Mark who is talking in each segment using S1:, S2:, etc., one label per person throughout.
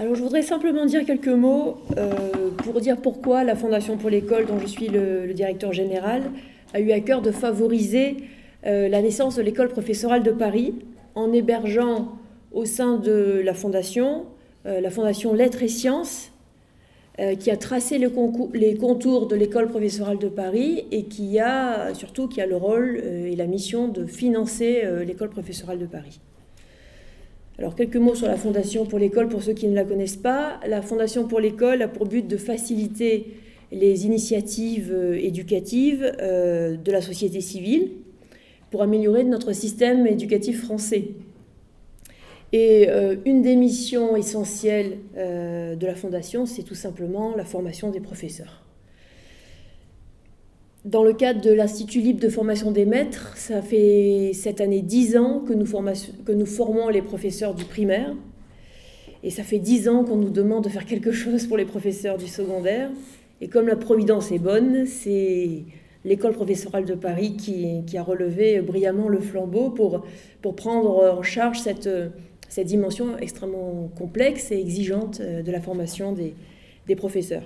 S1: Alors, je voudrais simplement dire quelques mots pour dire pourquoi la Fondation pour l'école, dont je suis le directeur général, a eu à cœur de favoriser la naissance de l'école professorale de Paris en hébergeant au sein de la Fondation Lettres et Sciences, qui a tracé les contours de l'école professorale de Paris et qui a le rôle et la mission de financer l'école professorale de Paris. Alors, quelques mots sur la Fondation pour l'école pour ceux qui ne la connaissent pas. La Fondation pour l'école a pour but de faciliter les initiatives éducatives de la société civile pour améliorer notre système éducatif français. Et une des missions essentielles de la Fondation, c'est tout simplement la formation des professeurs. Dans le cadre de l'Institut libre de formation des maîtres, ça fait cette année 10 ans que nous formons les professeurs du primaire. Et ça fait 10 ans qu'on nous demande de faire quelque chose pour les professeurs du secondaire. Et comme la providence est bonne, c'est l'école professorale de Paris qui a relevé brillamment le flambeau pour prendre en charge cette dimension extrêmement complexe et exigeante de la formation des professeurs.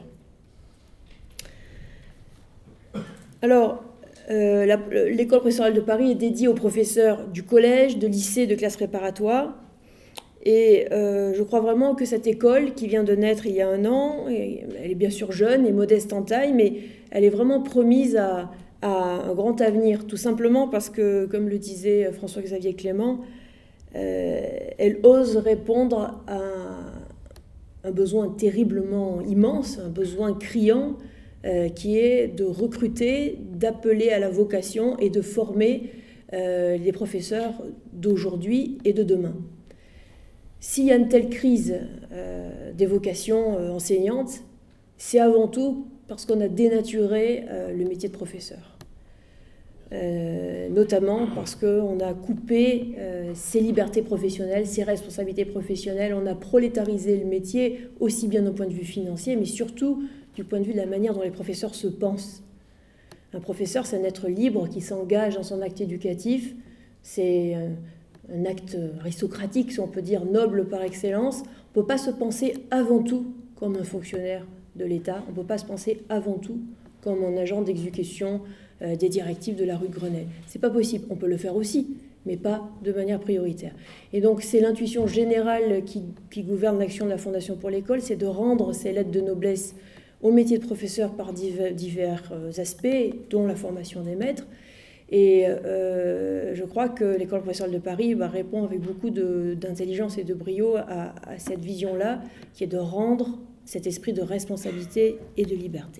S1: Alors, l'école professorale de Paris est dédiée aux professeurs du collège, de lycée, de classe préparatoire. Et je crois vraiment que cette école, qui vient de naître il y a 1 an, elle est bien sûr jeune et modeste en taille, mais elle est vraiment promise à un grand avenir, tout simplement parce que, comme le disait François-Xavier Clément, elle ose répondre à un besoin terriblement immense, un besoin criant, qui est de recruter, d'appeler à la vocation et de former les professeurs d'aujourd'hui et de demain. S'il y a une telle crise des vocations enseignantes, c'est avant tout parce qu'on a dénaturé le métier de professeur. Notamment parce qu'on a coupé ses libertés professionnelles, ses responsabilités professionnelles, on a prolétarisé le métier, aussi bien au point de vue financier, mais surtout du point de vue de la manière dont les professeurs se pensent. Un professeur, c'est un être libre qui s'engage dans son acte éducatif. C'est un acte aristocratique, si on peut dire, noble par excellence. On ne peut pas se penser avant tout comme un fonctionnaire de l'État. On ne peut pas se penser avant tout comme un agent d'exécution des directives de la rue de Grenelle. Ce n'est pas possible. On peut le faire aussi, mais pas de manière prioritaire. Et donc, c'est l'intuition générale qui gouverne l'action de la Fondation pour l'école, c'est de rendre ces lettres de noblesse au métier de professeur par divers aspects, dont la formation des maîtres. Et je crois que l'école professorale de Paris répond avec beaucoup d'intelligence et de brio à cette vision-là, qui est de rendre cet esprit de responsabilité et de liberté.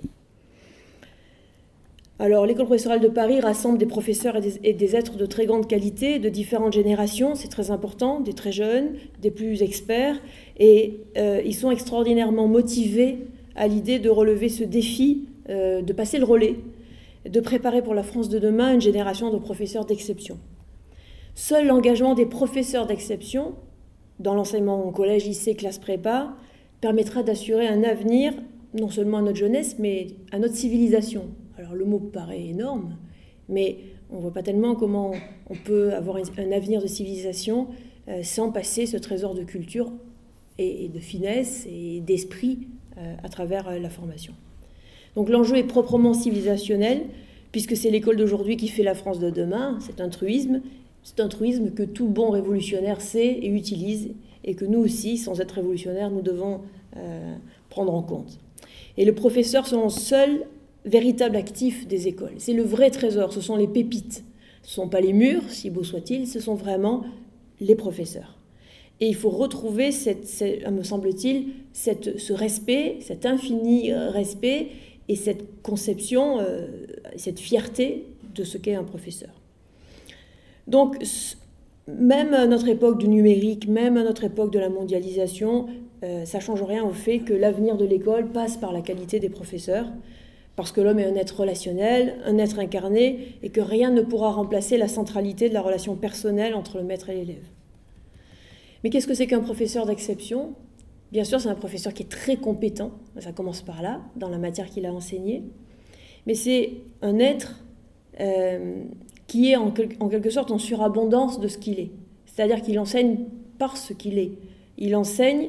S1: Alors, l'école professorale de Paris rassemble des professeurs et des êtres de très grande qualité, de différentes générations, c'est très important, des très jeunes, des plus experts, et ils sont extraordinairement motivés à l'idée de relever ce défi, de passer le relais, de préparer pour la France de demain une génération de professeurs d'exception. Seul l'engagement des professeurs d'exception, dans l'enseignement au collège, lycée, classe prépa, permettra d'assurer un avenir, non seulement à notre jeunesse, mais à notre civilisation. Alors le mot paraît énorme, mais on ne voit pas tellement comment on peut avoir un avenir de civilisation sans passer ce trésor de culture et de finesse et d'esprit à travers la formation. Donc l'enjeu est proprement civilisationnel, puisque c'est l'école d'aujourd'hui qui fait la France de demain. C'est un truisme que tout bon révolutionnaire sait et utilise, et que nous aussi, sans être révolutionnaires, nous devons prendre en compte. Et les professeurs sont le seul véritable actif des écoles. C'est le vrai trésor, ce sont les pépites. Ce ne sont pas les murs, si beaux soient-ils, ce sont vraiment les professeurs. Et il faut retrouver, me semble-t-il, ce respect, cet infini respect et cette conception, cette fierté de ce qu'est un professeur. Donc, même à notre époque du numérique, même à notre époque de la mondialisation, ça ne change rien au fait que l'avenir de l'école passe par la qualité des professeurs, parce que l'homme est un être relationnel, un être incarné, et que rien ne pourra remplacer la centralité de la relation personnelle entre le maître et l'élève. Mais qu'est-ce que c'est qu'un professeur d'exception ? Bien sûr, c'est un professeur qui est très compétent, ça commence par là, dans la matière qu'il a enseignée, mais c'est un être qui est en quelque sorte en surabondance de ce qu'il est. C'est-à-dire qu'il enseigne par ce qu'il est. Il enseigne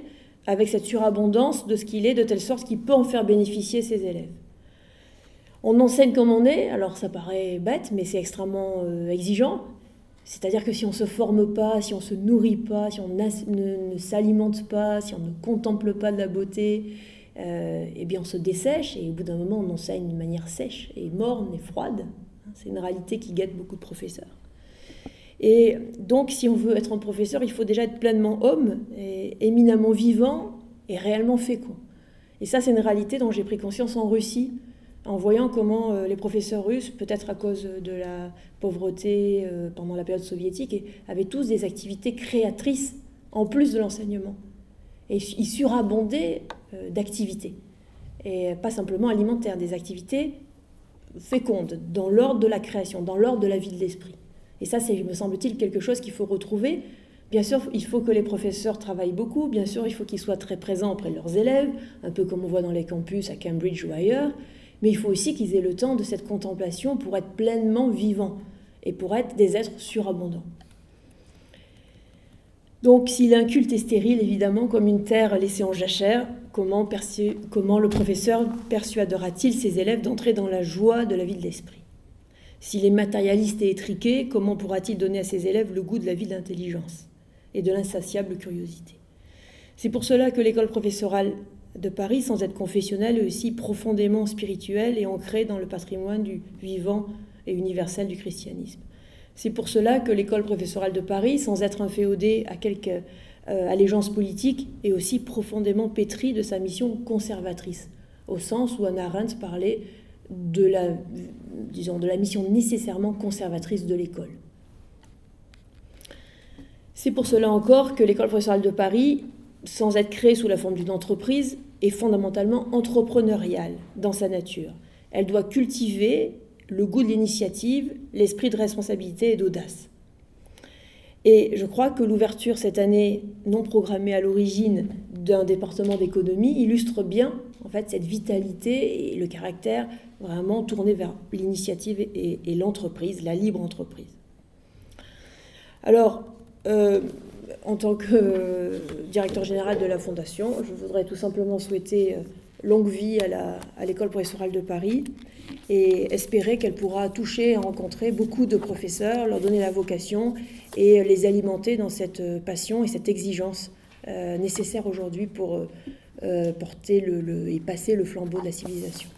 S1: avec cette surabondance de ce qu'il est, de telle sorte qu'il peut en faire bénéficier ses élèves. On enseigne comme on est, alors ça paraît bête, mais c'est extrêmement exigeant. C'est-à-dire que si on ne se forme pas, si on ne se nourrit pas, si on ne s'alimente pas, si on ne contemple pas de la beauté, eh bien on se dessèche, et au bout d'un moment on enseigne d'une manière sèche et morne et froide. C'est une réalité qui guette beaucoup de professeurs. Et donc si on veut être un professeur, il faut déjà être pleinement homme, et éminemment vivant et réellement fécond. Et ça, c'est une réalité dont j'ai pris conscience en Russie, en voyant comment les professeurs russes, peut-être à cause de la pauvreté pendant la période soviétique, avaient tous des activités créatrices en plus de l'enseignement. Et ils surabondaient d'activités. Et pas simplement alimentaires, des activités fécondes, dans l'ordre de la création, dans l'ordre de la vie de l'esprit. Et ça, c'est, me semble-t-il, quelque chose qu'il faut retrouver. Bien sûr, il faut que les professeurs travaillent beaucoup. Bien sûr, il faut qu'ils soient très présents auprès de leurs élèves, un peu comme on voit dans les campus à Cambridge ou ailleurs. Mais il faut aussi qu'ils aient le temps de cette contemplation pour être pleinement vivants et pour être des êtres surabondants. Donc, s'il a un culte est stérile, évidemment, comme une terre laissée en jachère, comment le professeur persuadera-t-il ses élèves d'entrer dans la joie de la vie de l'esprit ? S'il est matérialiste et étriqué, comment pourra-t-il donner à ses élèves le goût de la vie de l'intelligence et de l'insatiable curiosité ? C'est pour cela que l'école professorale de Paris, sans être confessionnelle, est aussi profondément spirituelle et ancrée dans le patrimoine du vivant et universel du christianisme. C'est pour cela que l'école professorale de Paris, sans être inféodée à quelque allégeance politique, est aussi profondément pétrie de sa mission conservatrice, au sens où Hannah Arendt parlait de la mission nécessairement conservatrice de l'école. C'est pour cela encore que l'école professorale de Paris, sans être créée sous la forme d'une entreprise, est fondamentalement entrepreneuriale dans sa nature. Elle doit cultiver le goût de l'initiative, l'esprit de responsabilité et d'audace. Et je crois que l'ouverture cette année, non programmée à l'origine, d'un département d'économie illustre bien en fait, cette vitalité et le caractère vraiment tourné vers l'initiative et l'entreprise, la libre entreprise. Alors, en tant que directeur général de la Fondation, je voudrais tout simplement souhaiter longue vie à l'école professorale de Paris et espérer qu'elle pourra toucher et rencontrer beaucoup de professeurs, leur donner la vocation et les alimenter dans cette passion et cette exigence nécessaire aujourd'hui pour porter et passer le flambeau de la civilisation.